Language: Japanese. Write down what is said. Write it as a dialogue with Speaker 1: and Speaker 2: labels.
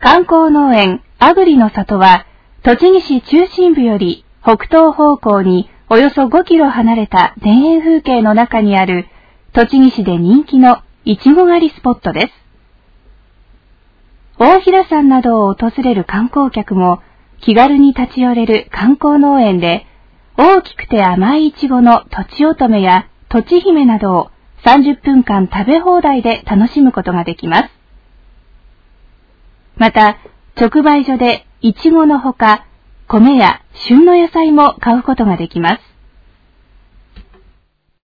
Speaker 1: 観光農園あぐりの里は、栃木市中心部より北東方向におよそ5キロ離れた田園風景の中にある栃木市で人気のいちご狩りスポットです。大平山などを訪れる観光客も気軽に立ち寄れる観光農園で、大きくて甘いいちごのとちおとめやとちひめなどを30分間食べ放題で楽しむことができます。また、直売所でいちごのほか、米や旬の野菜も買うことができます。